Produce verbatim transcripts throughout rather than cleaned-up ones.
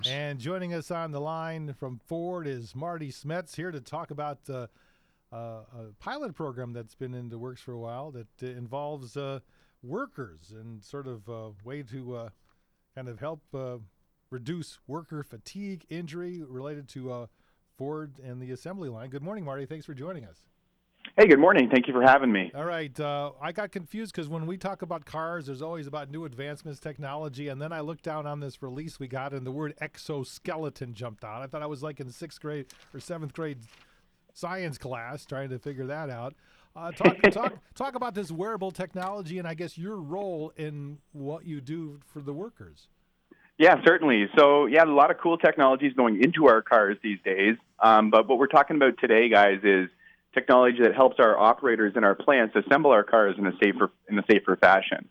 And joining us on the line from Ford is Marty Smets, here to talk about uh, uh, a pilot program that's been in the works for a while that uh, involves uh, workers and sort of a way to uh, kind of help uh, reduce worker fatigue, injury related to uh, Ford and the assembly line. Good morning, Marty. Thanks for joining us. Hey, good morning. Thank you for having me. All right. Uh, I got confused because when we talk about cars, there's always about new advancements, technology, and then I looked down on this release we got and the word exoskeleton jumped out. I thought I was like in sixth grade or seventh grade science class trying to figure that out. Uh, talk, talk, talk about this wearable technology and I guess your role in what you do for the workers. Yeah, certainly. So, yeah, a lot of cool technologies going into our cars these days. Um, but what we're talking about today, guys, is technology that helps our operators in our plants assemble our cars in a safer in a safer fashion.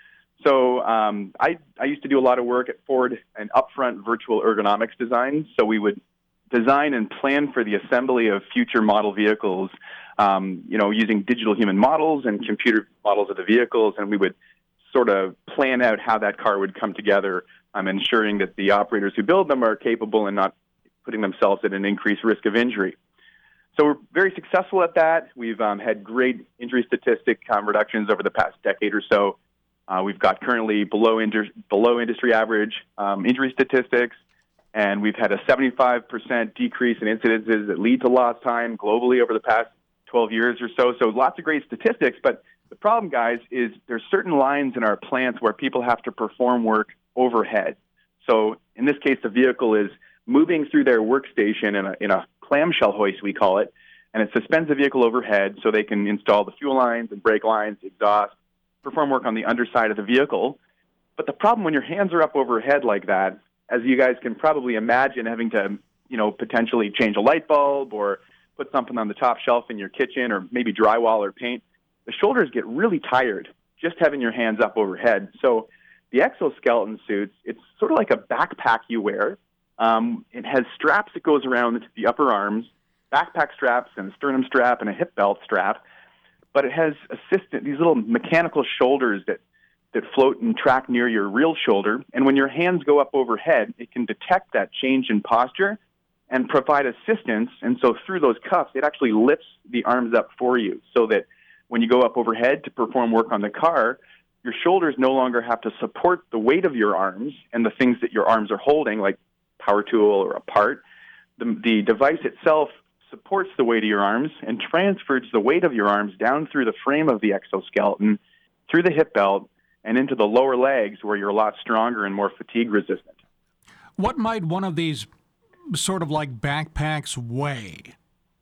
So um, I, I used to do a lot of work at Ford and upfront virtual ergonomics design. So we would design and plan for the assembly of future model vehicles, um, you know, using digital human models and computer models of the vehicles, and we would sort of plan out how that car would come together, um, ensuring that the operators who build them are capable and not putting themselves at an increased risk of injury. So we're very successful at that. We've um, had great injury statistic um, reductions over the past decade or so. Uh, we've got currently below, inter- below industry average um, injury statistics, and we've had a seventy-five percent decrease in incidences that lead to lost time globally over the past twelve years or so. So lots of great statistics, but the problem, guys, is there's certain lines in our plants where people have to perform work overhead. So in this case, the vehicle is moving through their workstation in a, in a clamshell hoist, we call it, and it suspends the vehicle overhead so they can install the fuel lines and brake lines, exhaust, perform work on the underside of the vehicle. But the problem when your hands are up overhead like that, as you guys can probably imagine, having to, you know, potentially change a light bulb or put something on the top shelf in your kitchen or maybe drywall or paint, the shoulders get really tired just having your hands up overhead. So the exoskeleton suits, it's sort of like a backpack you wear. Um, it has straps that goes around the upper arms, backpack straps and a sternum strap and a hip belt strap, but it has assistant, these little mechanical shoulders that, that float and track near your real shoulder. And when your hands go up overhead, it can detect that change in posture and provide assistance. And so through those cuffs, it actually lifts the arms up for you so that when you go up overhead to perform work on the car, your shoulders no longer have to support the weight of your arms and the things that your arms are holding, like power tool or a part. The, the device itself supports the weight of your arms and transfers the weight of your arms down through the frame of the exoskeleton, through the hip belt, and into the lower legs where you're a lot stronger and more fatigue resistant. What might one of these sort of like backpacks weigh?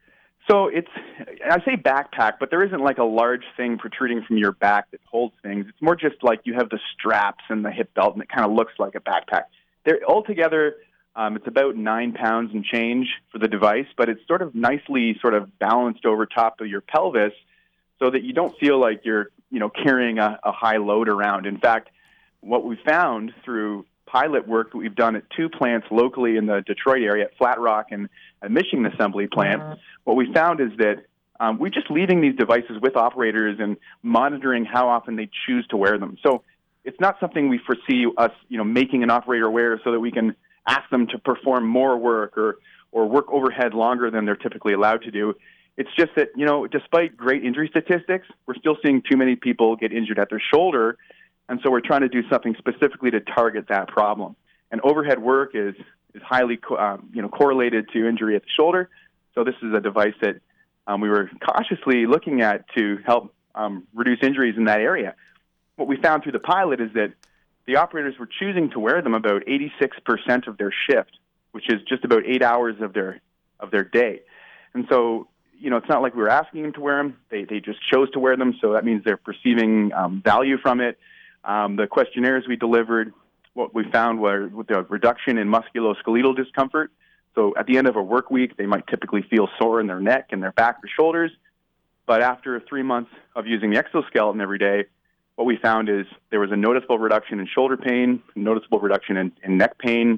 So it's, I say backpack, but there isn't like a large thing protruding from your back that holds things. It's more just like you have the straps and the hip belt, and it kind of looks like a backpack. They're altogether, um, it's about nine pounds and change for the device, but it's sort of nicely sort of balanced over top of your pelvis so that you don't feel like you're, you know, carrying a, a high load around. In fact, what we found through pilot work that we've done at two plants locally in the Detroit area, at Flat Rock and a Michigan assembly plant, uh-huh. what we found is that um, we're just leaving these devices with operators and monitoring how often they choose to wear them. So it's not something we foresee us, you know, making an operator wear so that we can ask them to perform more work or, or work overhead longer than they're typically allowed to do. It's just that, you know, despite great injury statistics, we're still seeing too many people get injured at their shoulder. And so we're trying to do something specifically to target that problem. And overhead work is, is highly co- um, you know, correlated to injury at the shoulder. So this is a device that um, we were cautiously looking at to help um, reduce injuries in that area. What we found through the pilot is that the operators were choosing to wear them about eighty-six percent of their shift, which is just about eight hours of their of their day. And so, you know, it's not like we were asking them to wear them. They they just chose to wear them, so that means they're perceiving um, value from it. Um, the questionnaires we delivered, what we found were with the reduction in musculoskeletal discomfort. So at the end of a work week, they might typically feel sore in their neck and their back or shoulders. But after three months of using the exoskeleton every day, what we found is there was a noticeable reduction in shoulder pain, noticeable reduction in, in neck pain,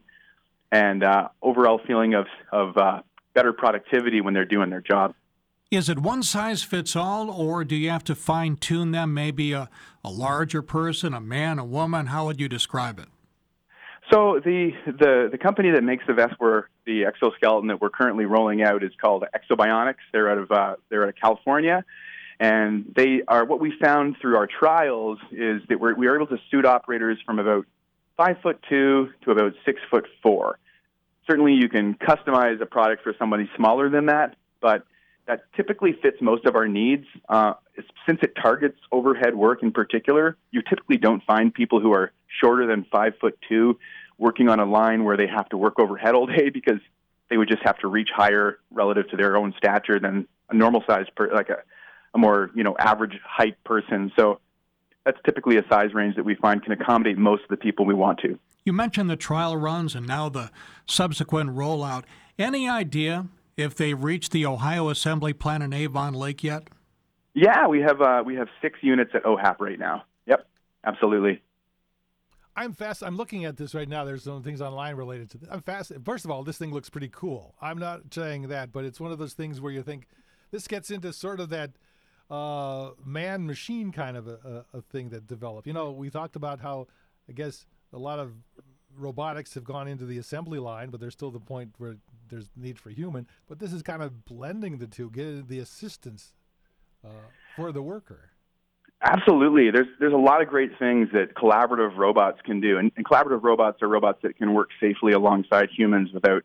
and uh, overall feeling of, of uh, better productivity when they're doing their job. Is it one size fits all, or do you have to fine-tune them, maybe a, a larger person, a man, a woman? How would you describe it? So the, the the company that makes the vest, where the exoskeleton that we're currently rolling out, is called Exobionics. They're out of uh, they're out of California, and they are what we found through our trials is that we're, we are able to suit operators from about five foot two to about six foot four. Certainly, you can customize a product for somebody smaller than that, but that typically fits most of our needs. Uh, since it targets overhead work in particular, you typically don't find people who are shorter than five foot two working on a line where they have to work overhead all day, because they would just have to reach higher relative to their own stature than a normal size, per, like a, a more you know average height person. So that's typically a size range that we find can accommodate most of the people we want to. You mentioned the trial runs and now the subsequent rollout. Any idea if they've reached the Ohio Assembly Plant in Avon Lake yet? Yeah, we have uh, we have six units at O H A P right now. Yep, absolutely. I'm fast. I'm looking at this right now. There's some things online related to this. I'm fast. First of all, this thing looks pretty cool. I'm not saying that, but it's one of those things where you think this gets into sort of that uh, man-machine kind of a, a, a thing that developed. You know, we talked about how, I guess, a lot of robotics have gone into the assembly line, but there's still the point where there's need for human. But this is kind of blending the two, getting the assistance uh, for the worker. Absolutely. There's there's a lot of great things that collaborative robots can do, and, and collaborative robots are robots that can work safely alongside humans without,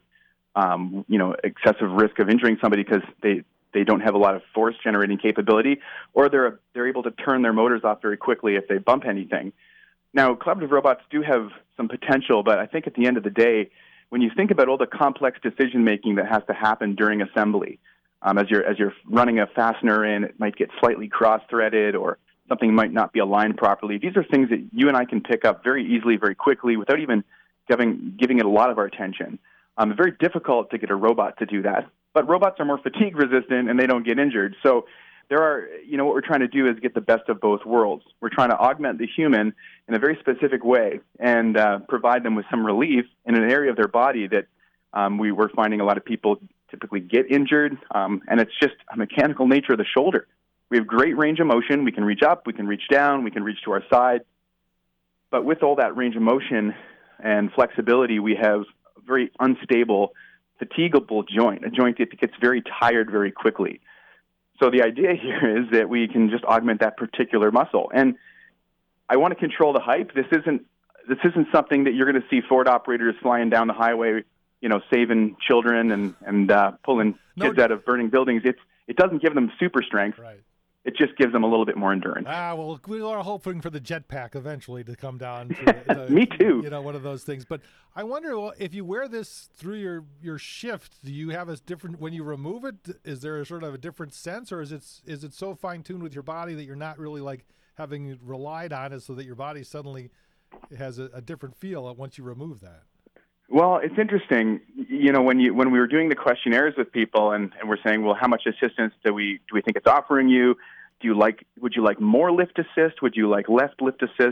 um, you know, excessive risk of injuring somebody, because they, they don't have a lot of force generating capability, or they're they're able to turn their motors off very quickly if they bump anything. Now, collaborative robots do have some potential, but I think at the end of the day, when you think about all the complex decision making that has to happen during assembly, um, as you're as you're running a fastener in, it might get slightly cross-threaded, or something might not be aligned properly. These are things that you and I can pick up very easily, very quickly, without even giving giving it a lot of our attention. Um, it's very difficult to get a robot to do that, but robots are more fatigue resistant and they don't get injured. So there are, you know, what we're trying to do is get the best of both worlds. We're trying to augment the human in a very specific way and uh, provide them with some relief in an area of their body that um, we were finding a lot of people typically get injured, um, and it's just a mechanical nature of the shoulder. We have great range of motion. We can reach up, we can reach down, we can reach to our side. But with all that range of motion and flexibility, we have a very unstable, fatigable joint, a joint that gets very tired very quickly. So the idea here is that we can just augment that particular muscle. And I want to control the hype. This isn't this isn't something that you're going to see Ford operators flying down the highway, you know, saving children and and uh, pulling No, kids out of burning buildings. It's it doesn't give them super strength. Right. It just gives them a little bit more endurance. Ah, well, we are hoping for the jetpack eventually to come down. To, to, Me too. You know, one of those things. But I wonder, well, if you wear this through your, your shift, do you have a different, when you remove it, is there a sort of a different sense, or is it is it so fine-tuned with your body that you're not really like having relied on it, so that your body suddenly has a, a different feel once you remove that? Well, it's interesting. You know, when you when we were doing the questionnaires with people, and, and we're saying, well, how much assistance do we do we think it's offering you? Do you like? Would you like more lift assist? Would you like less lift assist?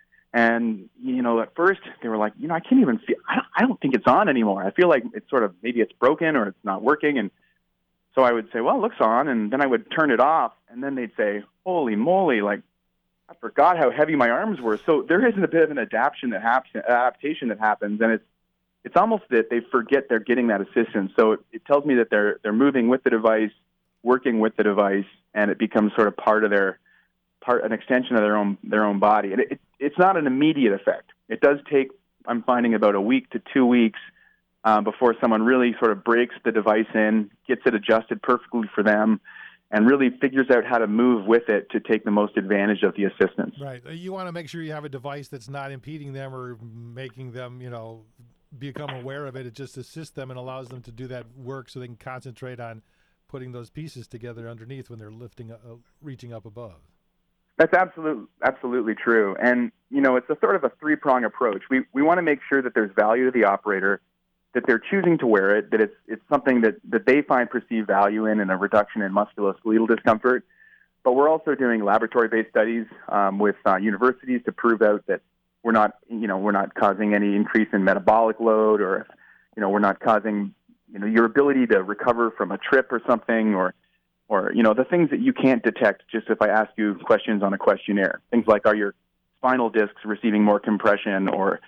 And you know, at first they were like, you know, I can't even feel. I don't, I don't think it's on anymore. I feel like it's sort of maybe it's broken or it's not working. And so I would say, well, it looks on, and then I would turn it off, and then they'd say, holy moly, like I forgot how heavy my arms were. So there is a bit of an adaptation that happens, adaptation that happens, and it's. It's almost that they forget they're getting that assistance. So it, it tells me that they're they're moving with the device, working with the device, and it becomes sort of part of their part, an extension of their own their own body. And it, it, it's not an immediate effect. It does take, I'm finding, about a week to two weeks um, before someone really sort of breaks the device in, gets it adjusted perfectly for them, and really figures out how to move with it to take the most advantage of the assistance. Right. You want to make sure you have a device that's not impeding them or making them, you know, become aware of it. It just assists them and allows them to do that work so they can concentrate on putting those pieces together underneath when they're lifting, uh, reaching up above. That's absolutely absolutely true. And, you know, it's a sort of a three-prong approach. We we want to make sure that there's value to the operator, that they're choosing to wear it, that it's it's something that, that they find perceived value in and a reduction in musculoskeletal discomfort. But we're also doing laboratory-based studies um, with uh, universities to prove out that we're not, you know, we're not causing any increase in metabolic load, or, you know, we're not causing, you know, your ability to recover from a trip or something, or, or, you know, the things that you can't detect just if I ask you questions on a questionnaire. Things like, are your spinal discs receiving more compression, or,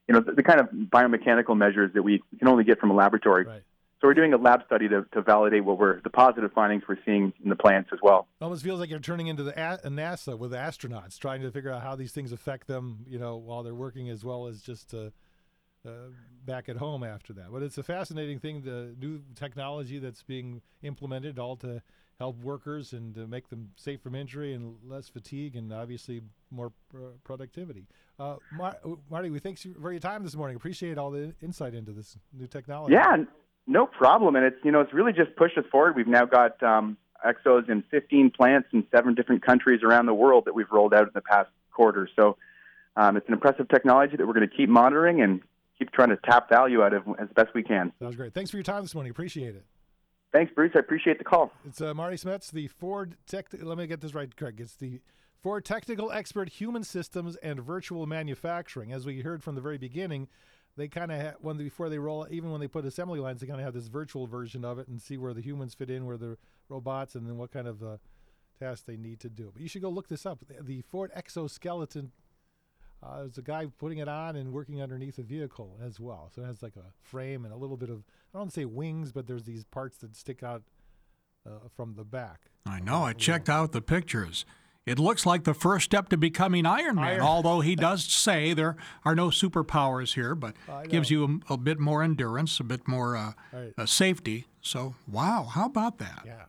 you know, the, the kind of biomechanical measures that we can only get from a laboratory. Right. So we're doing a lab study to, to validate what we're the positive findings we're seeing in the plants as well. Almost feels like you're turning into the a- NASA with astronauts, trying to figure out how these things affect them, you know, while they're working, as well as just uh, uh, back at home after that. But it's a fascinating thing, the new technology that's being implemented, all to help workers and to make them safe from injury and less fatigue, and obviously more pr- productivity. Uh, Mar- Marty, we thanks for your time this morning. Appreciate all the insight into this new technology. Yeah. No problem, and it's you know it's really just pushed us forward. We've now got um, Exos in fifteen plants in seven different countries around the world that we've rolled out in the past quarter. So um, it's an impressive technology that we're going to keep monitoring and keep trying to tap value out of as best we can. That was great. Thanks for your time this morning. Appreciate it. Thanks, Bruce. I appreciate the call. It's uh, Marty Smets, the Ford Tech. Let me get this right, Craig. It's the Ford Technical Expert, Human Systems and Virtual Manufacturing. As we heard from the very beginning, they kind of ha- when before they roll, even when they put assembly lines, they kind of have this virtual version of it and see where the humans fit in, where the robots, and then what kind of uh, tasks they need to do. But you should go look this up. The, the Ford exoskeleton. Uh, there's a guy putting it on and working underneath a vehicle as well. So it has like a frame and a little bit of, I don't want to say wings, but there's these parts that stick out uh, from the back. I know. I checked out the pictures. It looks like the first step to becoming Iron Man, Iron- although he does say there are no superpowers here, but I gives know. you a, a bit more endurance, a bit more uh, Right. uh, safety. So, wow, how about that? Yeah.